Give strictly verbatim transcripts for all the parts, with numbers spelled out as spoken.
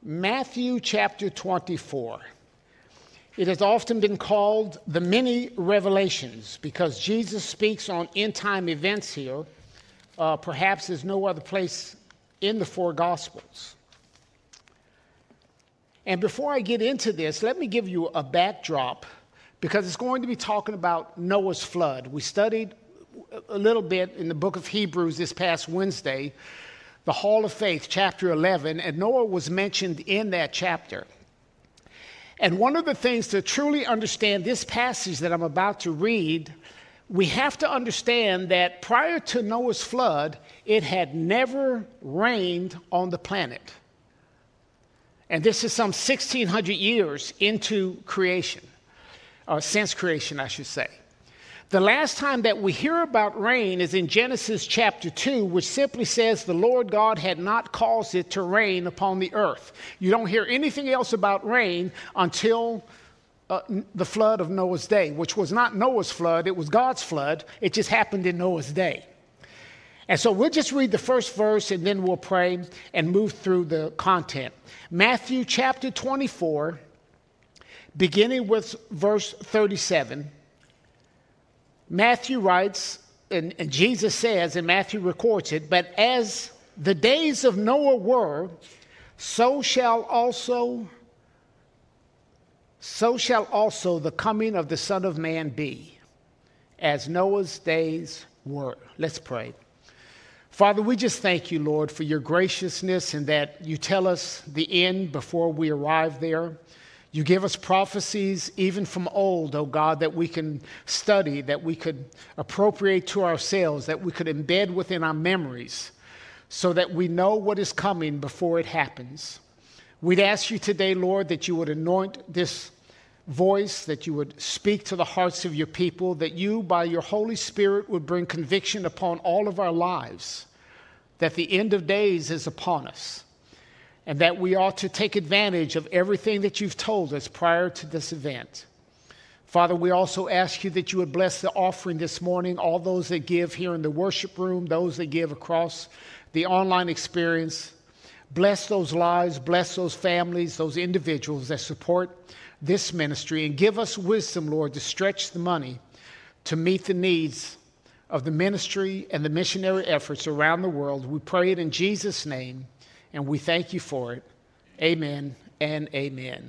Matthew chapter twenty-four. It has often been called the many revelations because Jesus speaks on end-time events here. Uh, perhaps there's no other place in the four Gospels. And before I get into this, let me give you a backdrop because it's going to be talking about Noah's flood. We studied a little bit in the book of Hebrews this past Wednesday, the Hall of Faith, chapter eleven, and Noah was mentioned in that chapter. And one of the things to truly understand this passage that I'm about to read, we have to understand that prior to Noah's flood, it had never rained on the planet. And this is some sixteen hundred years into creation, or since creation, I should say. The last time that we hear about rain is in Genesis chapter two, which simply says the Lord God had not caused it to rain upon the earth. You don't hear anything else about rain until uh, the flood of Noah's day, which was not Noah's flood, it was God's flood. It just happened in Noah's day. And so we'll just read the first verse and then we'll pray and move through the content. Matthew chapter twenty-four, beginning with verse thirty-seven. Matthew writes, and, and Jesus says, and Matthew records it, but as the days of Noah were, so shall also, so shall also the coming of the Son of Man be, as Noah's days were. Let's pray. Father, we just thank you, Lord, for your graciousness and that you tell us the end before we arrive there. You give us prophecies even from old, oh God, that we can study, that we could appropriate to ourselves, that we could embed within our memories so that we know what is coming before it happens. We'd ask you today, Lord, that you would anoint this voice, that you would speak to the hearts of your people, that you, by your Holy Spirit, would bring conviction upon all of our lives, that the end of days is upon us. And that we ought to take advantage of everything that you've told us prior to this event. Father, we also ask you that you would bless the offering this morning, all those that give here in the worship room, those that give across the online experience. Bless those lives, bless those families, those individuals that support this ministry, and give us wisdom, Lord, to stretch the money to meet the needs of the ministry and the missionary efforts around the world. We pray it in Jesus' name. And we thank you for it. Amen and amen.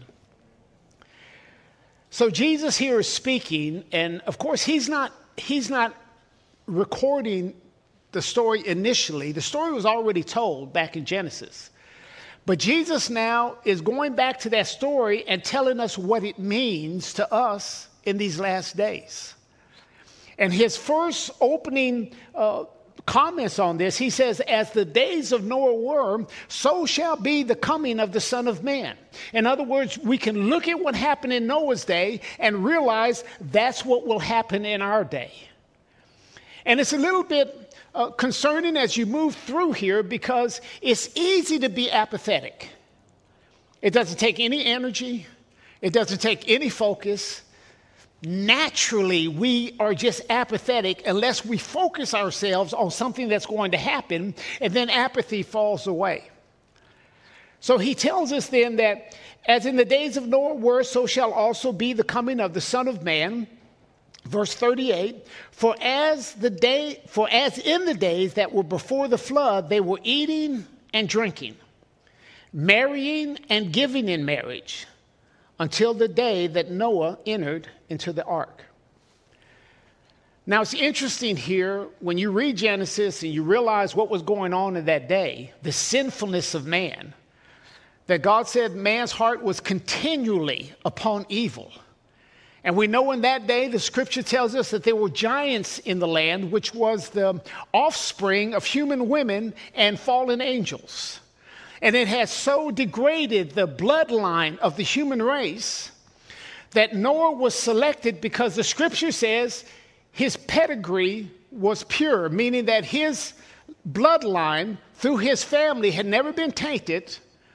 So Jesus here is speaking, and of course he's not, he's not recording the story initially. The story was already told back in Genesis. But Jesus now is going back to that story and telling us what it means to us in these last days. And his first opening uh, comments on this, he says, as the days of Noah were, so shall be the coming of the Son of Man. In other words, we can look at what happened in Noah's day and realize that's what will happen in our day. And it's a little bit uh, concerning as you move through here because it's easy to be apathetic. It doesn't take any energy. It doesn't take any focus. Naturally, we are just apathetic unless we focus ourselves on something that's going to happen, and then apathy falls away. So he tells us then that as in the days of Noah were, so shall also be the coming of the Son of Man. Verse thirty-eight, for as the day, for as in the days that were before the flood, they were eating and drinking, marrying and giving in marriage, until the day that Noah entered into the ark. Now, it's interesting here when you read Genesis and you realize what was going on in that day, the sinfulness of man, that God said man's heart was continually upon evil. And we know in that day, the scripture tells us that there were giants in the land, which was the offspring of human women and fallen angels. And it has so degraded the bloodline of the human race that Noah was selected because the scripture says his pedigree was pure, meaning that his bloodline through his family had never been tainted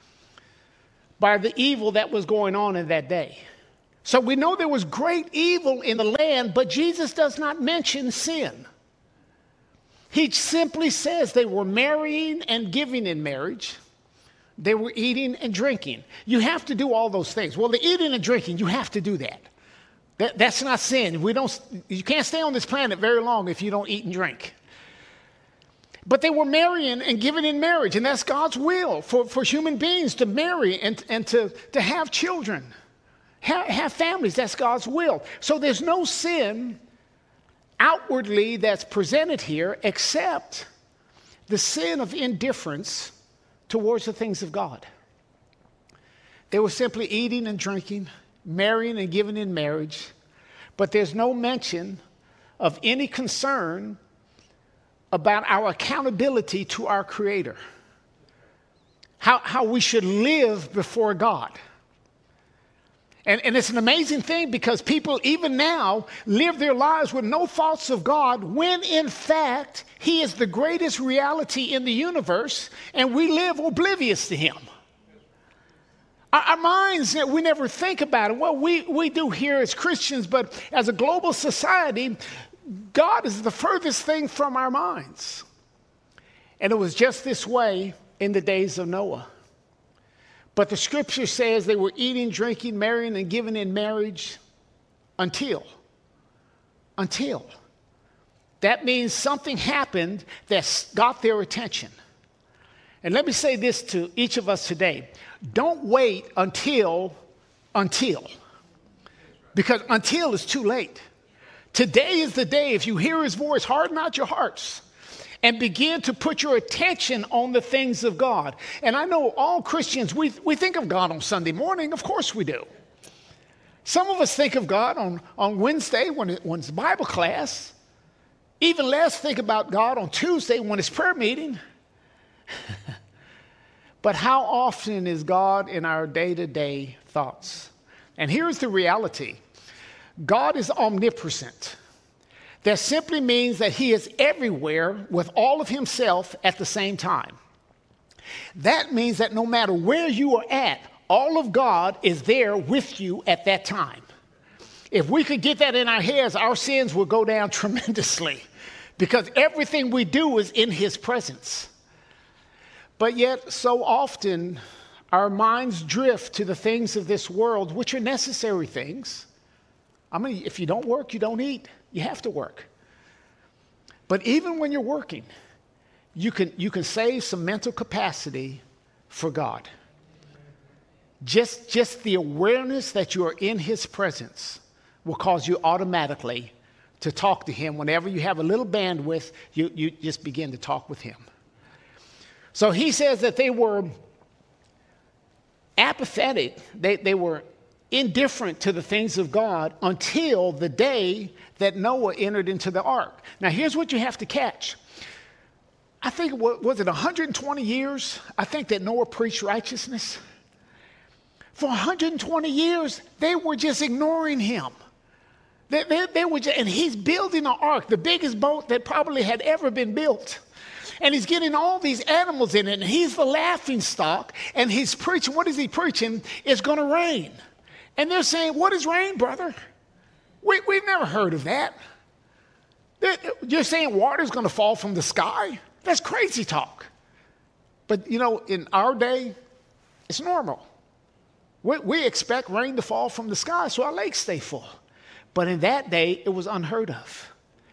by the evil that was going on in that day. So we know there was great evil in the land, but Jesus does not mention sin. He simply says they were marrying and giving in marriage They were eating and drinking. You have to do all those things. Well, the eating and drinking, you have to do that. that that's not sin. We don't, you can't stay on this planet very long if you don't eat and drink. But they were marrying and giving in marriage, and that's God's will for, for human beings to marry and, and to, to have children, have, have families. That's God's will. So there's no sin outwardly that's presented here except the sin of indifference towards the things of God. They were simply eating and drinking, marrying and giving in marriage, but there's no mention of any concern about our accountability to our Creator, how, how we should live before God. And, and it's an amazing thing because people even now live their lives with no thoughts of God when in fact He is the greatest reality in the universe and we live oblivious to Him. Our, our minds, we never think about it. Well, we, we do here as Christians, but as a global society, God is the furthest thing from our minds. And it was just this way in the days of Noah. But the scripture says they were eating, drinking, marrying, and giving in marriage until. Until. That means something happened that got their attention. And let me say this to each of us today. Don't wait until, until. Because until is too late. Today is the day, if you hear His voice, harden not your hearts and begin to put your attention on the things of God. And I know all Christians, we, we think of God on Sunday morning. Of course we do. Some of us think of God on, on Wednesday when, it, when it's Bible class. Even less think about God on Tuesday when it's prayer meeting. But how often is God in our day-to-day thoughts? And here's the reality. God is omnipresent. That simply means that He is everywhere with all of Himself at the same time. That means that no matter where you are at, all of God is there with you at that time. If we could get that in our heads, our sins would go down tremendously because everything we do is in His presence. But yet, so often, our minds drift to the things of this world, which are necessary things. I mean, if you don't work, you don't eat. You have to work. But even when you're working, you can, you can save some mental capacity for God. Just, just the awareness that you are in His presence will cause you automatically to talk to Him. Whenever you have a little bandwidth, you, you just begin to talk with Him. So He says that they were apathetic. They, they were indifferent to the things of God until the day that Noah entered into the ark. Now, here's what you have to catch. I think, was it one hundred twenty years? I think that Noah preached righteousness. For one hundred twenty years, they were just ignoring him. They, they, they were just, and he's building an ark, the biggest boat that probably had ever been built. And he's getting all these animals in it, and he's the laughing stock, and he's preaching. What is he preaching? It's going to rain. And they're saying, what is rain, brother? We, we've never heard of that. They're, you're saying water's going to fall from the sky? That's crazy talk. But, you know, in our day, it's normal. We, we expect rain to fall from the sky so our lakes stay full. But in that day, it was unheard of.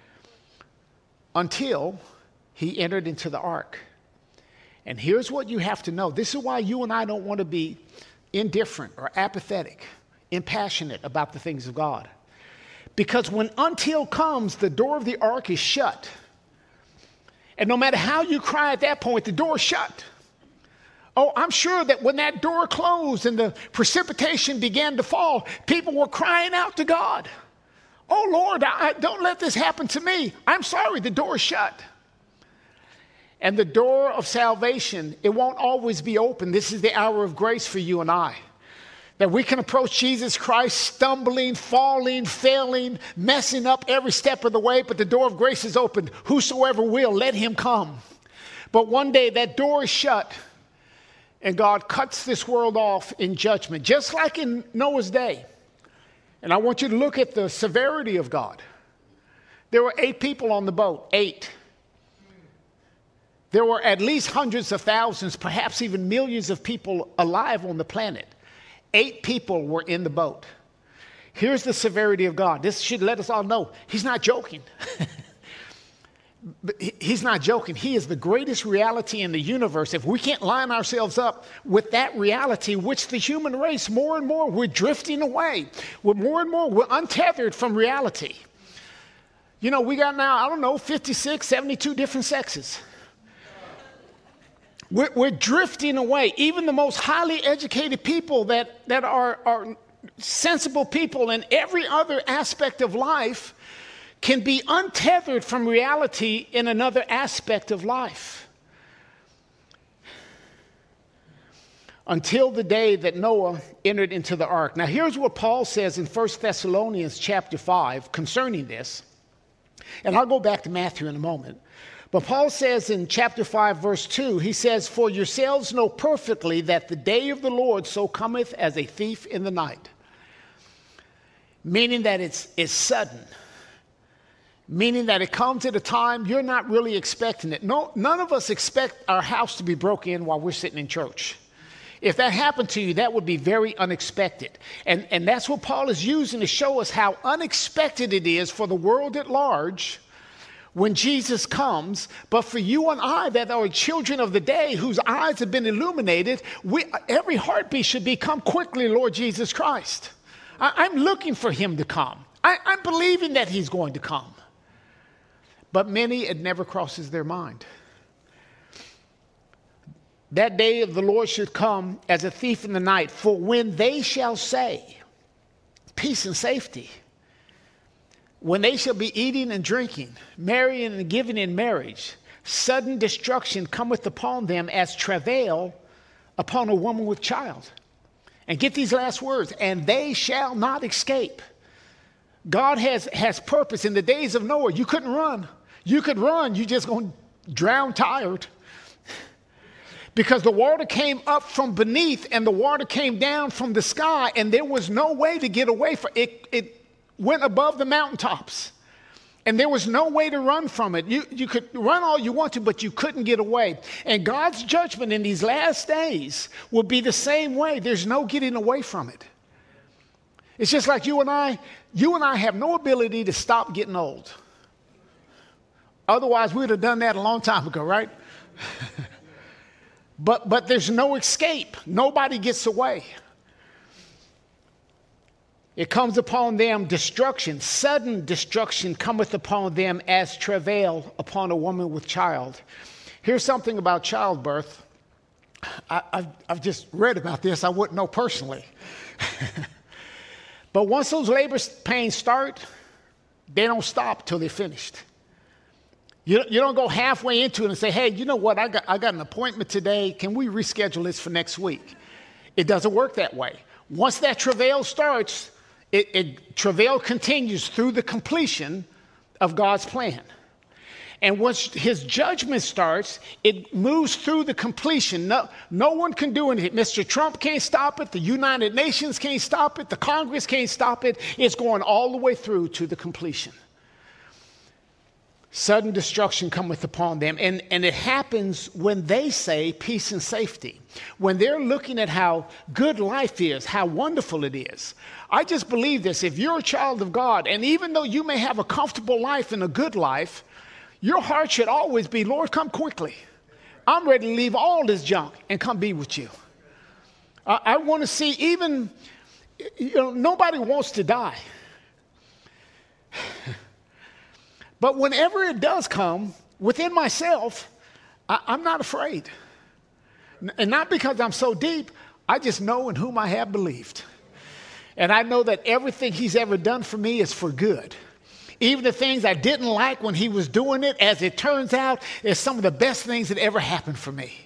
Until he entered into the ark. And here's what you have to know. This is why you and I don't want to be indifferent or apathetic, impassionate about the things of God. Because when until comes, the door of the ark is shut. And no matter how you cry at that point, the door is shut. Oh, I'm sure that when that door closed and the precipitation began to fall, people were crying out to God. Oh, Lord, I, don't let this happen to me. I'm sorry, the door is shut. And the door of salvation, it won't always be open. This is the hour of grace for you and I. That we can approach Jesus Christ stumbling, falling, failing, messing up every step of the way, but the door of grace is open. Whosoever will, let him come. But one day that door is shut, and God cuts this world off in judgment, just like in Noah's day. And I want you to look at the severity of God. There were eight people on the boat, eight. There were at least hundreds of thousands, perhaps even millions of people alive on the planet. Eight people were in the boat. Here's the severity of God. This should let us all know he's not joking. He's not joking. He is the greatest reality in the universe. If we can't line ourselves up with that reality, which the human race, more and more, we're drifting away. We're more and more, we're untethered from reality. You know, we got now, I don't know, fifty-six, seventy-two different sexes. We're, we're drifting away. Even the most highly educated people that, that are, are sensible people in every other aspect of life can be untethered from reality in another aspect of life. Until the day that Noah entered into the ark. Now here's what Paul says in First Thessalonians chapter five concerning this. And I'll go back to Matthew in a moment. But Paul says in chapter five, verse two, he says, "For yourselves know perfectly that the day of the Lord so cometh as a thief in the night." Meaning that it's, it's sudden. Meaning that it comes at a time you're not really expecting it. No, none of us expect our house to be broken in while we're sitting in church. If that happened to you, that would be very unexpected. And, and that's what Paul is using to show us how unexpected it is for the world at large when Jesus comes. But for you and I that are children of the day whose eyes have been illuminated, we, every heartbeat should be, "Come quickly, Lord Jesus Christ." I, I'm looking for him to come. I, I'm believing that he's going to come. But many, it never crosses their mind. That day of the Lord should come as a thief in the night. For when they shall say, "Peace and safety," when they shall be eating and drinking, marrying and giving in marriage, sudden destruction cometh upon them as travail upon a woman with child. And get these last words, "and they shall not escape." God has, has purpose. In the days of Noah, you couldn't run. You could run, you just going to drown tired. Because the water came up from beneath and the water came down from the sky, and there was no way to get away from it. It went above the mountaintops, and there was no way to run from it. You, you could run all you want to, but you couldn't get away. And God's judgment in these last days will be the same way. There's no getting away from it. It's just like you and I, you and I have no ability to stop getting old. Otherwise, we'd have done that a long time ago, right? But but there's no escape. Nobody gets away. It comes upon them destruction. Sudden destruction cometh upon them as travail upon a woman with child. Here's something about childbirth. I, I've, I've just read about this. I wouldn't know personally. But once those labor pains start, they don't stop till they're finished. You, you don't go halfway into it and say, "Hey, you know what? I got, I got an appointment today. Can we reschedule this for next week?" It doesn't work that way. Once that travail starts, it, it travail continues through the completion of God's plan. And once his judgment starts, it moves through the completion. No, no one can do anything. Mister Trump can't stop it. The United Nations can't stop it. The Congress can't stop it. It's going all the way through to the completion. Sudden destruction cometh upon them. And, and it happens when they say peace and safety. When they're looking at how good life is, how wonderful it is. I just believe this. If you're a child of God, and even though you may have a comfortable life and a good life, your heart should always be, "Lord, come quickly. I'm ready to leave all this junk and come be with you." I, I want to see even, you know, nobody wants to die. But whenever it does come, within myself, I, I'm not afraid. And not because I'm so deep, I just know in whom I have believed. And I know that everything he's ever done for me is for good. Even the things I didn't like when he was doing it, as it turns out, is some of the best things that ever happened for me.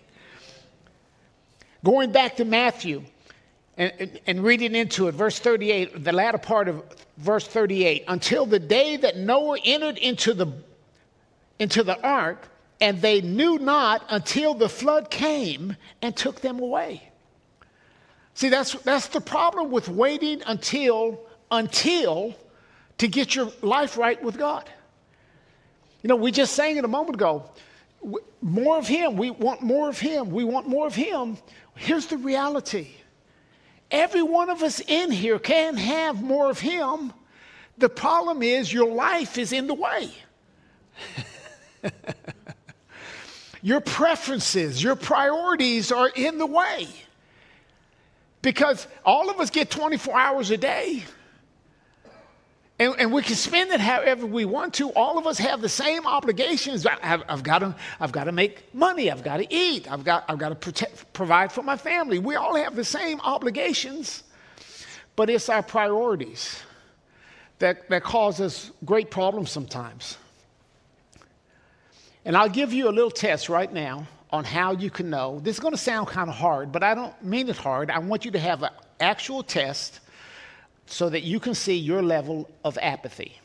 Going back to Matthew and, and, and reading into it, verse thirty-eight, the latter part of verse thirty-eight, "Until the day that Noah entered into the, into the ark, and they knew not until the flood came and took them away." See, that's, that's the problem with waiting until, until to get your life right with God. You know, we just sang it a moment ago. More of him. We want more of him. We want more of him. Here's the reality. Every one of us in here can have more of him. The problem is your life is in the way. Your preferences, your priorities are in the way. Because all of us get twenty-four hours a day. And, and we can spend it however we want to. All of us have the same obligations. I, I've, I've got to, I've got to make money. I've got to eat. I've got, I've got to protect, provide for my family. We all have the same obligations, but it's our priorities that, that cause us great problems sometimes. And I'll give you a little test right now on how you can know. This is going to sound kind of hard, but I don't mean it hard. I want you to have an actual test so that you can see your level of apathy.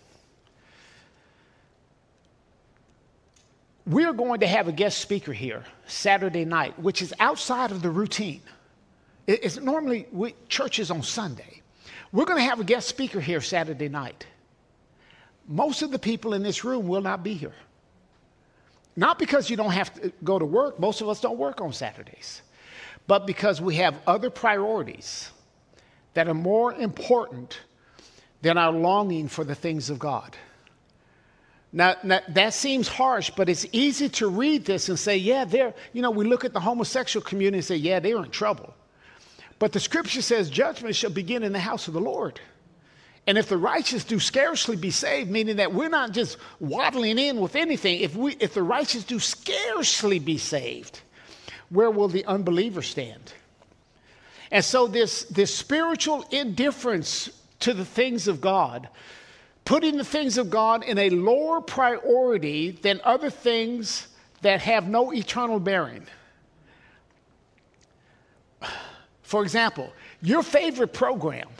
We're going to have a guest speaker here Saturday night, which is outside of the routine. It's normally we, church is on Sunday. We're going to have a guest speaker here Saturday night. Most of the people in this room will not be here. Not because you don't have to go to work. Most of us don't work on Saturdays. But because we have other priorities that are more important than our longing for the things of God. Now, now, that seems harsh, but it's easy to read this and say, yeah, they're, you know, we look at the homosexual community and say, yeah, they're in trouble. But the scripture says judgment shall begin in the house of the Lord. And if the righteous do scarcely be saved, meaning that we're not just waddling in with anything, if we, if the righteous do scarcely be saved, where will the unbeliever stand? And so this, this spiritual indifference to the things of God, putting the things of God in a lower priority than other things that have no eternal bearing. For example, your favorite program.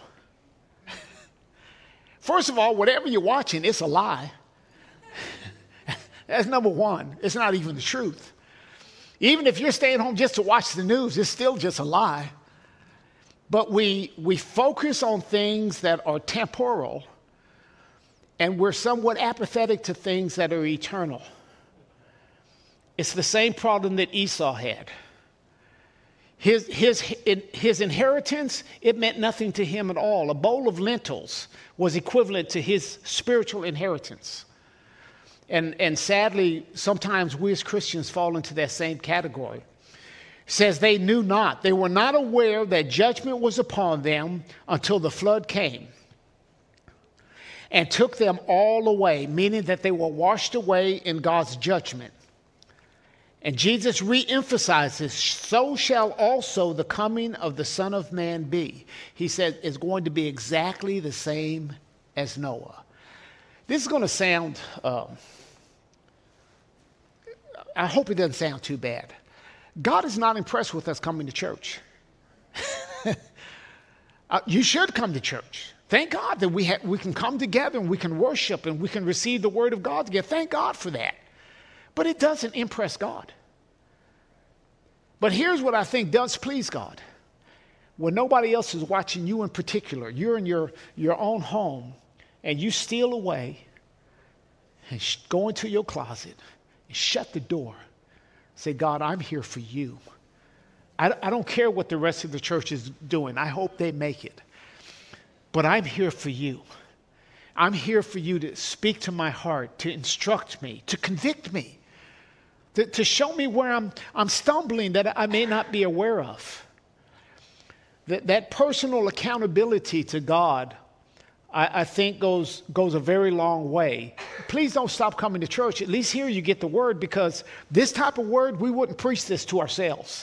First of all, whatever you're watching, it's a lie. That's number one. It's not even the truth. Even if you're staying home just to watch the news, it's still just a lie. But we, we focus on things that are temporal, and we're somewhat apathetic to things that are eternal. It's the same problem that Esau had. His, his, his inheritance, it meant nothing to him at all. A bowl of lentils was equivalent to his spiritual inheritance. And, and sadly, sometimes we as Christians fall into that same category. It says they knew not. They were not aware that judgment was upon them until the flood came and took them all away, meaning that they were washed away in God's judgment. And Jesus re-emphasizes, so shall also the coming of the Son of Man be. He said it's going to be exactly the same as Noah. This is going to sound, uh, I hope it doesn't sound too bad. God is not impressed with us coming to church. uh, you should come to church. Thank God that we, ha- we can come together and we can worship and we can receive the word of God together. Thank God for that. But it doesn't impress God. But here's what I think does please God. When nobody else is watching you in particular, you're in your, your own home, and you steal away and sh- go into your closet and shut the door. Say, God, I'm here for you. I, I don't care what the rest of the church is doing. I hope they make it. But I'm here for you. I'm here for you to speak to my heart, to instruct me, to convict me, to, to show me where I'm, I'm stumbling that I may not be aware of. That, that personal accountability to God, I, I think, goes, goes a very long way. Please don't stop coming to church. At least here you get the word, because this type of word, we wouldn't preach this to ourselves.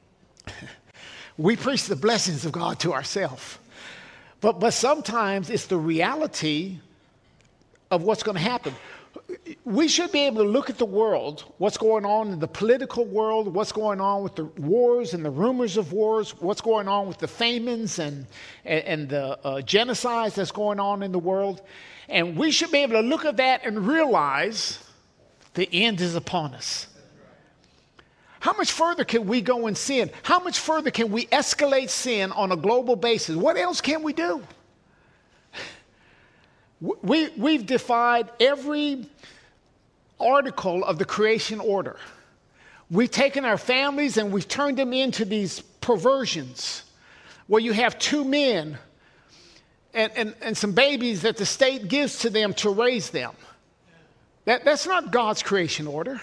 We preach the blessings of God to ourselves. But, but sometimes it's the reality of what's going to happen. We should be able to look at the world, what's going on in the political world, what's going on with the wars and the rumors of wars, what's going on with the famines and, and, and the uh, genocides that's going on in the world. And we should be able to look at that and realize the end is upon us. How much further can we go in sin? How much further can we escalate sin on a global basis? What else can we do? We, we've defied every article of the creation order. We've taken our families and we've turned them into these perversions where you have two men and, and, and some babies that the state gives to them to raise them. That, that's not God's creation order.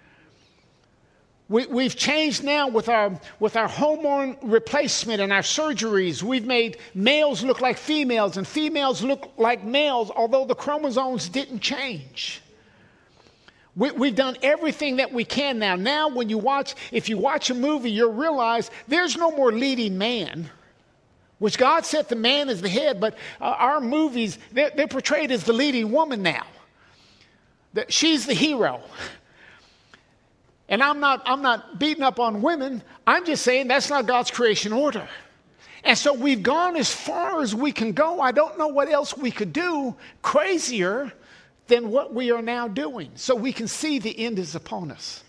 We, we've changed now with our, with our hormone replacement and our surgeries. We've made males look like females and females look like males, although the chromosomes didn't change. We, we've done everything that we can now. Now when you watch, if you watch a movie, you'll realize there's no more leading man, which God set the man as the head, but uh, our movies, they're, they're portrayed as the leading woman now. That she's the hero. And I'm not, I'm not beating up on women. I'm just saying that's not God's creation order. And so we've gone as far as we can go. I don't know what else we could do crazier than what we are now doing. So we can see the end is upon us.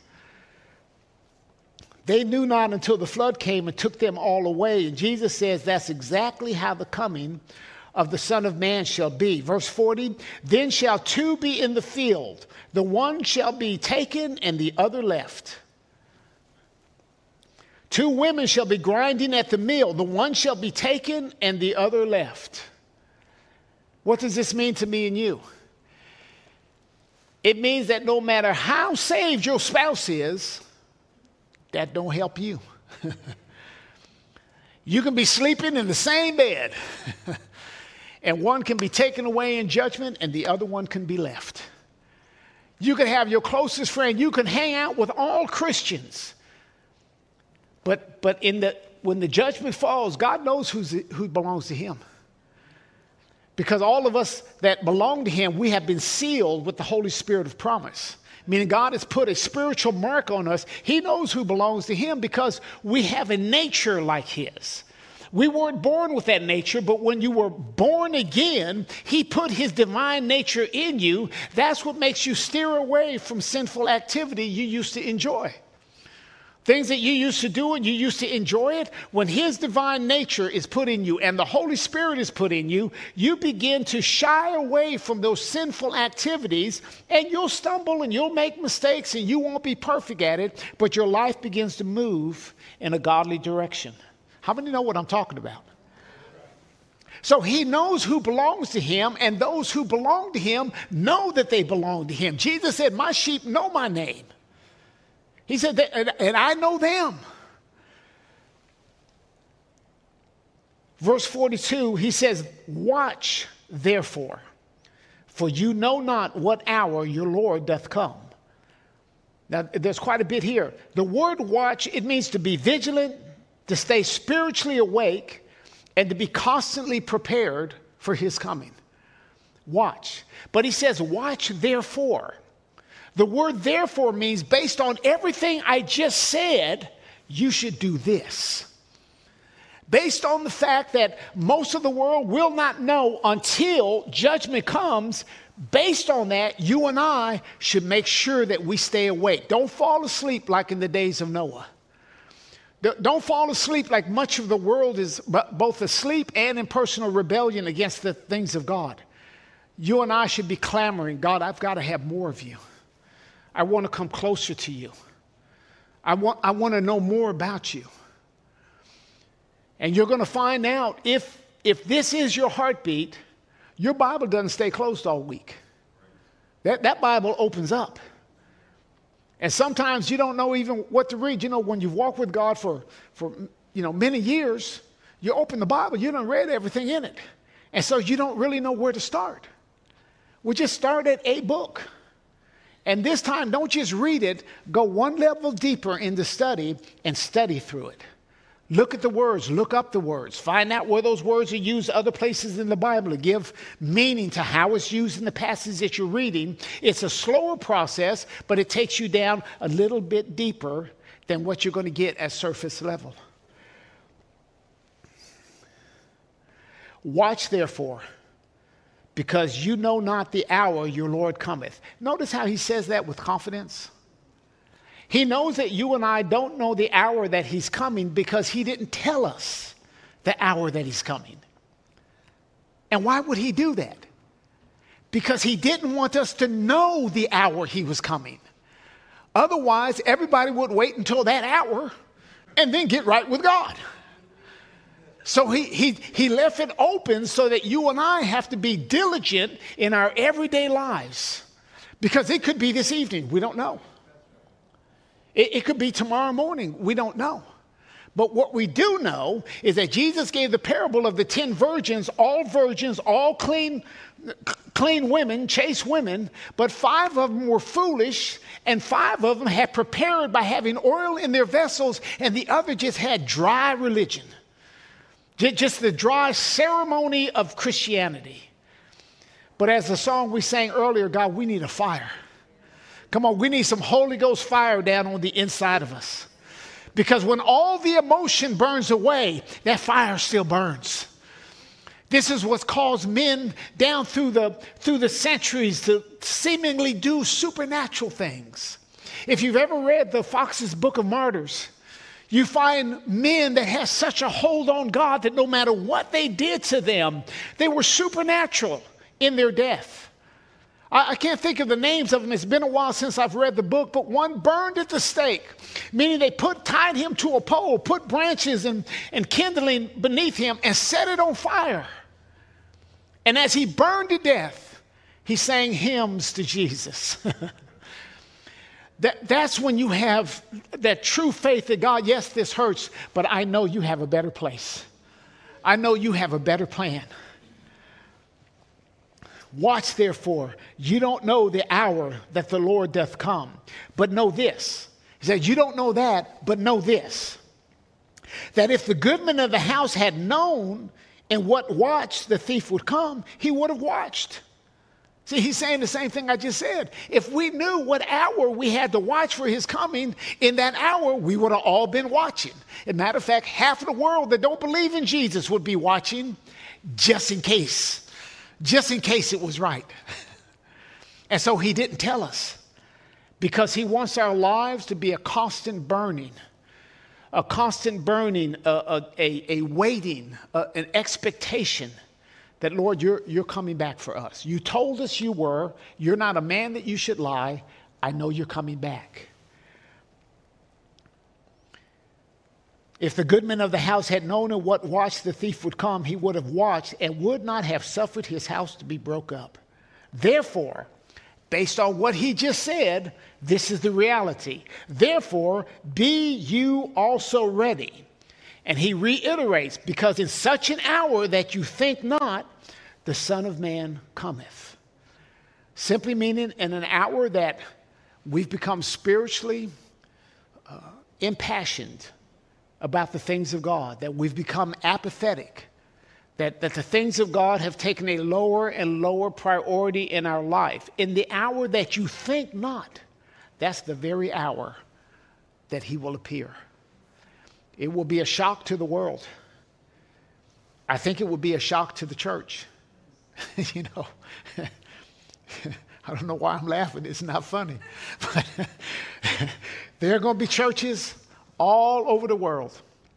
They knew not until the flood came and took them all away. And Jesus says that's exactly how the coming of the Son of Man shall be. Verse forty, then shall two be in the field. The one shall be taken and the other left. Two women shall be grinding at the mill. The one shall be taken and the other left. What does this mean to me and you? It means that no matter how saved your spouse is, that don't help you. You can be sleeping in the same bed. And one can be taken away in judgment and the other one can be left. You can have your closest friend. You can hang out with all Christians. But, but in the, when the judgment falls, God knows who's, who belongs to him. Because all of us that belong to him, we have been sealed with the Holy Spirit of promise. Meaning God has put a spiritual mark on us. He knows who belongs to him because we have a nature like his. We weren't born with that nature, but when you were born again, he put his divine nature in you. That's what makes you steer away from sinful activity you used to enjoy. Things that you used to do and you used to enjoy it, when his divine nature is put in you and the Holy Spirit is put in you, you begin to shy away from those sinful activities and you'll stumble and you'll make mistakes and you won't be perfect at it, but your life begins to move in a godly direction. How many know what I'm talking about? So he knows who belongs to him, and those who belong to him know that they belong to him. Jesus said, my sheep know my name. He said, and I know them. Verse forty-two, he says, watch therefore, for you know not what hour your Lord doth come. Now, there's quite a bit here. The word watch, it means to be vigilant, to stay spiritually awake, and to be constantly prepared for his coming. Watch. But he says, watch therefore. The word therefore means based on everything I just said, you should do this. Based on the fact that most of the world will not know until judgment comes, based on that, you and I should make sure that we stay awake. Don't fall asleep like in the days of Noah. Don't fall asleep like much of the world is both asleep and in personal rebellion against the things of God. You and I should be clamoring, God, I've got to have more of you. I want to come closer to you. I want, I want to know more about you. And you're going to find out if, if this is your heartbeat, your Bible doesn't stay closed all week. That, that Bible opens up. And sometimes you don't know even what to read. You know, when you've walked with God for, for you know, many years, you open the Bible, you don't read everything in it. And so you don't really know where to start. We just start at a book. And this time, don't just read it. Go one level deeper in the study and study through it. Look at the words. Look up the words. Find out where those words are used other places in the Bible to give meaning to how it's used in the passage that you're reading. It's a slower process, but it takes you down a little bit deeper than what you're going to get at surface level. Watch therefore, because you know not the hour your Lord cometh. Notice how he says that with confidence. He knows that you and I don't know the hour that he's coming because he didn't tell us the hour that he's coming. And why would he do that? Because he didn't want us to know the hour he was coming. Otherwise, everybody would wait until that hour and then get right with God. So he, he, he left it open so that you and I have to be diligent in our everyday lives. Because it could be this evening. We don't know. It, it could be tomorrow morning. We don't know. But what we do know is that Jesus gave the parable of the ten virgins, all virgins, all clean, clean women, chaste women, but five of them were foolish, and five of them had prepared by having oil in their vessels, and the other just had dry religion. Just the dry ceremony of Christianity. But as the song we sang earlier, God, we need a fire. Come on, we need some Holy Ghost fire down on the inside of us. Because when all the emotion burns away, that fire still burns. This is what's caused men down through the, through the centuries to seemingly do supernatural things. If you've ever read the Fox's Book of Martyrs, you find men that have such a hold on God that no matter what they did to them, they were supernatural in their death. I, I can't think of the names of them. It's been a while since I've read the book, but one burned at the stake, meaning they put tied him to a pole, put branches and, and kindling beneath him and set it on fire. And as he burned to death, he sang hymns to Jesus. That, that's when you have that true faith that God, yes, this hurts, but I know you have a better place. I know you have a better plan. Watch therefore, you don't know the hour that the Lord doth come, but know this. He said, you don't know that, but know this, that if the goodman of the house had known in what watch the thief would come, he would have watched. See, he's saying the same thing I just said. If we knew what hour we had to watch for his coming, in that hour, we would have all been watching. As a matter of fact, half of the world that don't believe in Jesus would be watching just in case. Just in case it was right. And so he didn't tell us because he wants our lives to be a constant burning. A constant burning, a, a, a, a waiting, a, an expectation that, Lord, you're, you're coming back for us. You told us you were. You're not a man that you should lie. I know you're coming back. If the goodman of the house had known in what watch the thief would come, he would have watched and would not have suffered his house to be broke up. Therefore, based on what he just said, this is the reality. Therefore, be you also ready. And he reiterates, because in such an hour that you think not, the Son of Man cometh. Simply meaning in an hour that we've become spiritually uh, impassioned about the things of God, that we've become apathetic, that, that the things of God have taken a lower and lower priority in our life. In the hour that you think not, that's the very hour that he will appear. It will be a shock to the world. I think it will be a shock to the church. You know, I don't know why I'm laughing. It's not funny. But there are going to be churches all over the world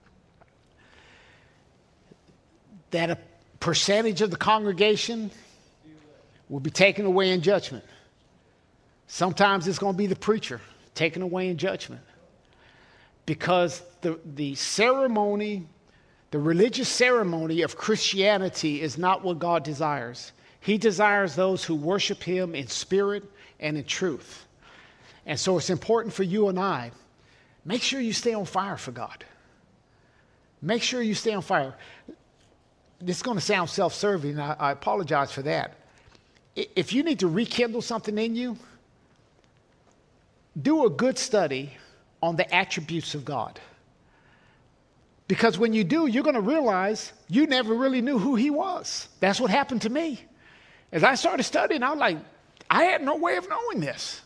that a percentage of the congregation will be taken away in judgment. Sometimes it's going to be the preacher taken away in judgment. Because the, the ceremony, the religious ceremony of Christianity is not what God desires. He desires those who worship him in spirit and in truth. And so it's important for you and I, make sure you stay on fire for God. Make sure you stay on fire. This is going to sound self-serving, and I, I apologize for that. If you need to rekindle something in you, do a good study on the attributes of God. Because when you do, you're going to realize you never really knew who he was. That's what happened to me. As I started studying, I was like, I had no way of knowing this.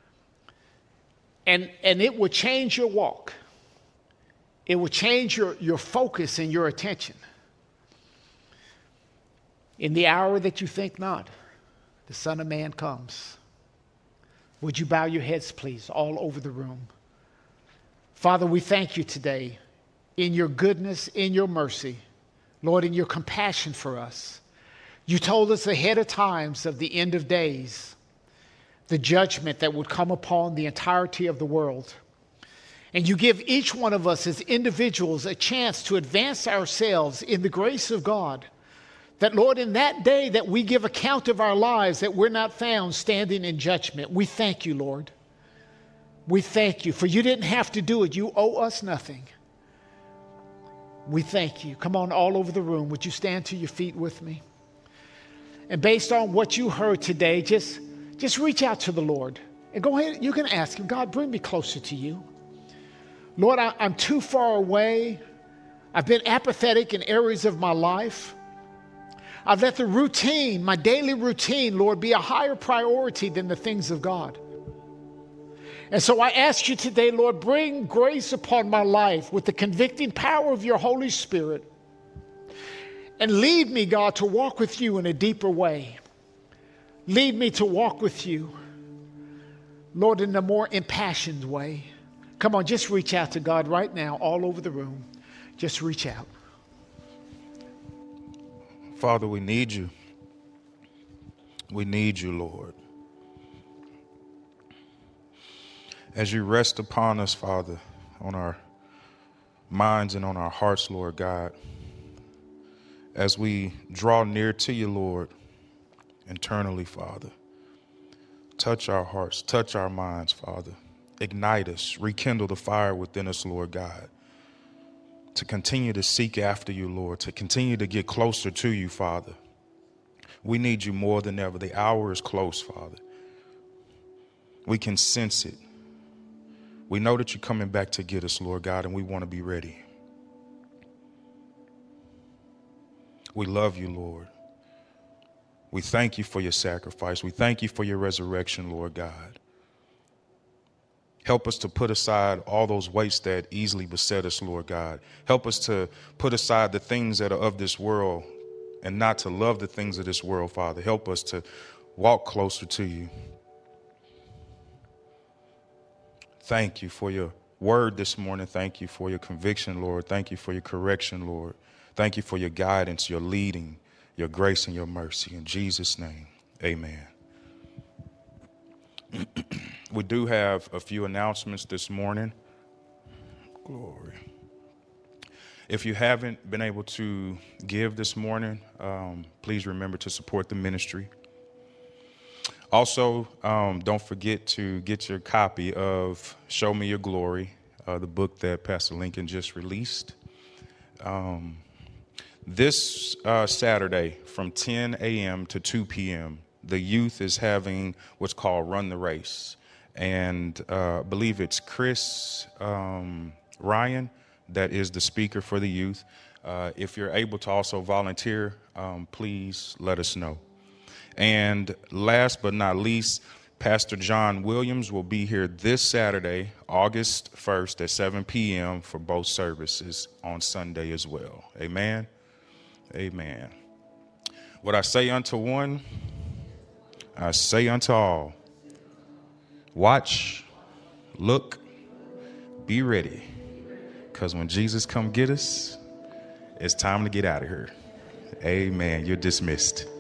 And, and it will change your walk. It will change your, your focus and your attention. In the hour that you think not, the Son of Man comes. Would you bow your heads, please, all over the room? Father, we thank you today in your goodness, in your mercy, Lord, in your compassion for us. You told us ahead of times of the end of days the judgment that would come upon the entirety of the world. And you give each one of us as individuals a chance to advance ourselves in the grace of God. That, Lord, in that day that we give account of our lives, that we're not found standing in judgment. We thank you, Lord. We thank you, for you didn't have to do it. You owe us nothing. We thank you. Come on, all over the room. Would you stand to your feet with me? And based on what you heard today, just, just reach out to the Lord. And go ahead, you can ask him, God, bring me closer to you. Lord, I, I'm too far away. I've been apathetic in areas of my life. I've let the routine, my daily routine, Lord, be a higher priority than the things of God. And so I ask you today, Lord, bring grace upon my life with the convicting power of your Holy Spirit. And lead me, God, to walk with you in a deeper way. Lead me to walk with you, Lord, in a more impassioned way. Come on, just reach out to God right now, all over the room. Just reach out. Father, we need you. We need you, Lord. As you rest upon us, Father, on our minds and on our hearts, Lord God, as we draw near to you, Lord, internally, Father, touch our hearts, touch our minds, Father. Ignite us, rekindle the fire within us, Lord God, to continue to seek after you, Lord, to continue to get closer to you, Father. We need you more than ever. The hour is close, Father. We can sense it. We know that you're coming back to get us, Lord God, and we want to be ready. We love you, Lord. We thank you for your sacrifice. We thank you for your resurrection, Lord God. Help us to put aside all those weights that easily beset us, Lord God. Help us to put aside the things that are of this world and not to love the things of this world, Father. Help us to walk closer to you. Thank you for your word this morning. Thank you for your conviction, Lord. Thank you for your correction, Lord. Thank you for your guidance, your leading, your grace, and your mercy. In Jesus' name, amen. We do have a few announcements this morning. Glory. If you haven't been able to give this morning, um, please remember to support the ministry. Also, um, don't forget to get your copy of Show Me Your Glory, uh, the book that Pastor Lincoln just released. Um, this uh, Saturday from ten a.m. to two p.m., the youth is having what's called Run the Race. And uh, I believe it's Chris um, Ryan that is the speaker for the youth. Uh, if you're able to also volunteer, um, please let us know. And last but not least, Pastor John Williams will be here this Saturday, August first at seven p.m. for both services on Sunday as well. Amen. Amen. What I say unto one, I say unto all. Watch, look, be ready. Because when Jesus come get us, it's time to get out of here. Amen. You're dismissed.